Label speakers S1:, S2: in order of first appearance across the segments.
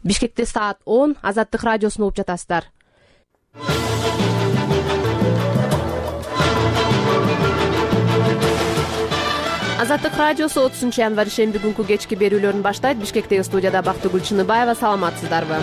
S1: Бишкекте саат 10 Азаттык радиосун угуп жатасыздар. Азаттык радиосу 30 январь шемби күнкү кечки берүүлөрүн баштайт. Бишкектеги студияда Бактыгүл Чыныбаева. Саламатсыздарбы?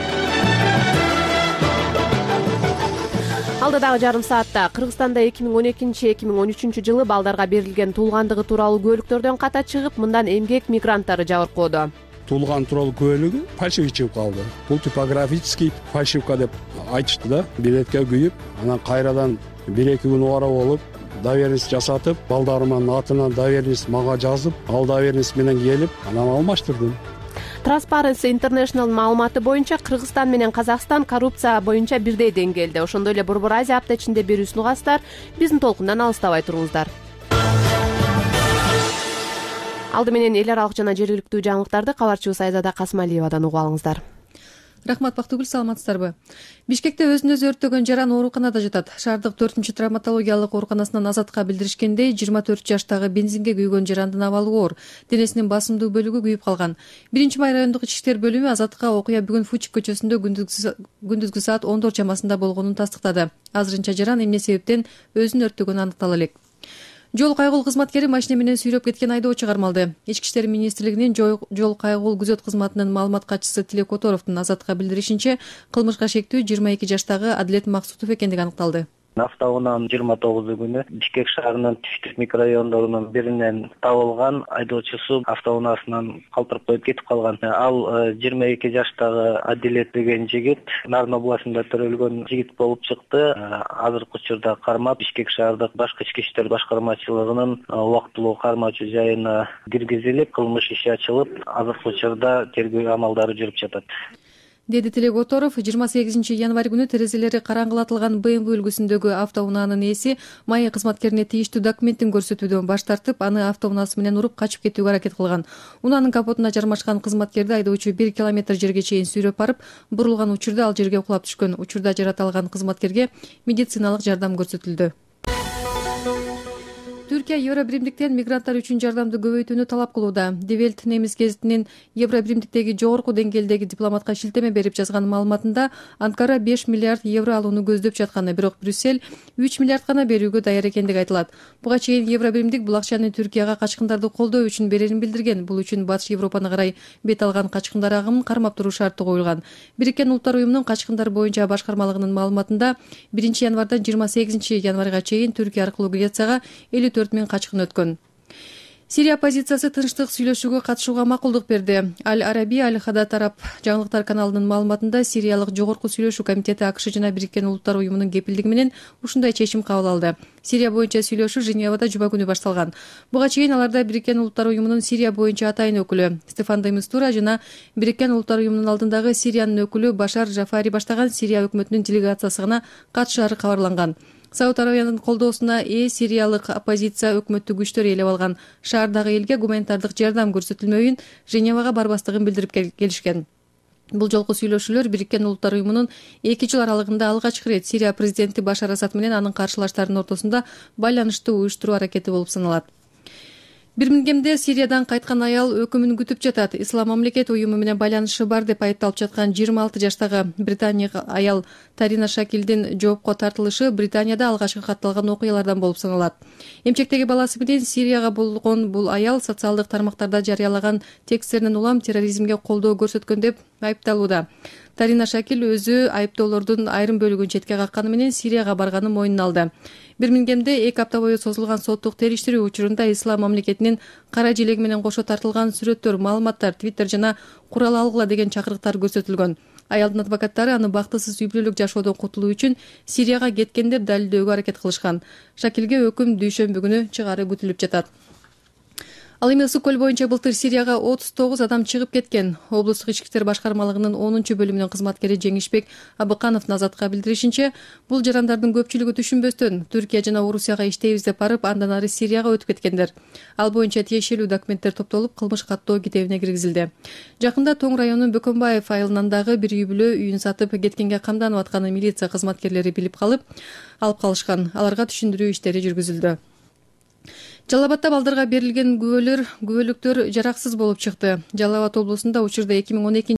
S1: Алдыдагы жарым саатта Кыргызстанда 2012-2013 жылы балдарга берилген туулгандыгы тууралуу күбөлүктөрдөн ката чыгып, мындан эмгек мигранттары жабыркоодо.
S2: Туулган тууралуу күбөлүгү фальшивый чыгып калды. Бул типографический фальшивка деп айтышты да. Билетке күйүп, анан кайрадан 1-2 күн убара болуп, доверенность жасатып, балдарымдын атынан доверенность мага жазып, ал доверенность менен келип, анан алмаштырдым.
S1: Transparency International маалыматы боюнча Кыргызстан менен Казакстан коррупция боюнча бирдей деңгээлде. Ошондой эле Борбор Азия апта ичинде берүүсүн угасыздар. Биздин толкундан алыстабай туруңуздар. Алды менен эл аралык жана жергиликтүү жаңылыктарды кабарчыбыз Айзада Касмалиевадан угуп алыңыздар.
S3: Рахмат, Бактыгүл, саламатсыздарбы? Бишкекте өзүн өзү өрттөгөн жаран ооруканада жатат. Шаардык 4-травматологиялык ооруканасынан Азатка билдиришкендей, 24 жаштагы бензинге күйгөн жарандын абалы оор. Денесинин басымдуу бөлүгү күйүп калган. 1-май райондук ички иштер бөлүмү Азатка окуя бүгүн Фучик көчөсүндө күндүзгү саат 10 чамасында болгонун тастыктады. Азырынча жаран эмне себептен өзүн өрттөгөнү аныктала элек. Жол кайгул кызматкери машина менен сүйрөп кеткен айдоочу кармалды. Ички иштер министрлигинин жол кайгул күзөт кызматынын маалымат катчысы Тилек Которовдун Азатка билдиришинче, кылмышка шектүү 22 жаштагы Адилет Максутов экендиги аныкталды.
S4: Автоунаанын 29-күнү Бишкек шаарынын Түштүк микрорайондорунун биринен табылган айдоочусу автоунаасынан калтырып коюп кетип калган. Ал 22 жаштагы Адилет деген жигит Нарын областында төрөлгөн жигит болуп чыкты. Азыркы учурда кармап Бишкек шаардык башкы ички иштер башкармачылыгынын убактылуу кармоочу жайына киргизилип, кылмыш иши ачылып, азыркы учурда тергөө амалдары жүрүп жатат,
S3: деди Тилек Которов. 28 январь күнү терезелери караңгылатылган BMW үлгүсүндөгү автоунаанын ээси майя кызматкерине тийиштүү документтин көрсөтүүдөн баш тартып, аны автоунаасы менен уруп качып кетүүгө аракет кылган. Унаанын капотуна жармашкан кызматкерди айдоочу 1 километр жерге чейин сүйрөп барып, бурулган учурда ал жерге кулап түшкөн. Учурда жарат алган кызматкерге медициналык жардам көрсөтүлдү. Түркия Евробиримдиктен мигранттар үчүн жардамды көбөйтүүнү талап кылууда. Die Welt немис гезитинин Евробиримдиктеги жогорку деңгээлдеги дипломатка шилтеме берип жазган маалыматында Анкара 5 миллиард евро алууну көздөп жатканы, бирок Брюссель 3 миллиард гана берүүгө даяр экендиги айтылат. Буга чейин Евробиримдик бул акчаны Түркияга качкындарды колдоо үчүн берерин билдирген. Бул үчүн Батыш Европаны карай бет алган качкындар агымын кармап туруу шарты коюлган. Бириккен Улуттар уюмунун качкындар боюнча башкармалыгынын маалыматында 1 январдан 28 январга чейин Түркия аркылуу Грецияга 54 000 качкын өткөн. Сирия оппозициясы тынчтык сүйлөшүүгө катышууга макулдук берди. Аль-Араби Аль-Хадат араб жаңылыктар каналынын маалыматында Сириялык жогорку сүйлөшүү комитети АКШ жана Бириккен Улуттар уюмунун кепилдиги менен ушундай чечим кабыл алды. Сирия боюнча сүйлөшүү Женевада жума күнү башталган. Буга чейин аларда Бириккен Улуттар уюмунун Сирия боюнча атайын өкүлү Стефан де Мистура жана Бириккен Улуттар уюмунун алдындагы Сириянын өкүлү Башар Жафари баштаган Сирия өкмөтүнүн делегациясы гана катышаары кабарланган. Сауд Арабиянын колдоосуна сириялык оппозиция өкмөттүк күчтөр ээлеп алган шаардагы элге гуманитардык жардам көрсөтүлмөйүн, Женевага барбастыгын билдирип келишкен. Бул жолку сүйлөшүүлөр Бириккен Улуттар уюмунун 2 жыл аралыгында алгачкы ирет Сирия президенти Башар Асад менен анын каршылаштарынын ортосунда байланышты уюштуруу аракети болуп саналат. Бирмингемде Сириядан кайткан аял өкүмүн күтүп жатат. Ислам мамлекет уюму менен байланышы бар деп айыпталып жаткан 26 жаштагы британиялык аял Тарина Шакилдин жоопко тартылышы Британияда алгачкы катталган окуялардан болуп саналат. Эмчектеги баласы менен Сирияга болгон бул аял социалдык тармактарда жарыялаган тексттеринен улам терроризмге колдоо көрсөткөн деп айыпталууда. Тарина Шакил өзү айыптоолордун айрым бөлүгүн четке какканы менен Сирияга барганын мойнуна алды. Бирмингемде 2 апта бою созулган соттук териштирүү учурунда Ислам мамлекетинин кара желеги менен кошо тартылган сүрөттөр, маалыматтар, Твиттер жана курал алгыла деген чакырыктар көрсөтүлгөн. Аялдын адвокаттары аны бактысыз үй бүлөлүк жашоодон кутулуу үчүн Сирияга кеткен деп далилдөөгө аракет кылышкан. Шакилге өкүм дүйшөмбү күнү чыгаары күтүлүп жатат. Ал эми Ысык көл боюнча былтыр Сирияга 39 адам чыгып кеткен. Облустук ички иштер башкармалыгынын 10-бөлүмүнүн кызматкери Жеңишбек Абыкановдун Азатка билдиришинче, бул жарандардын көпчүлүгү түшүнбөстөн Түркия жана Орусияга иштейбиз деп барып, андан ары Сирияга өтүп кеткендер. Ал боюнча тиешелүү документтер топтолуп, кылмыш каттоо китебине киргизилди. Жакында Тоң районунун Бөкөнбаев айылынан дагы бир үй бүлө үйүн сатып кеткенге камданып атканын милиция кызматкерлери билип алып калышкан. Аларга түшүндүрүү иштери жүргүзүлдү. Жалал Абадда балдарга берилген күбөлүктөр жараксыз болуп чыкты. Жалал Абад облусунда учурда 2012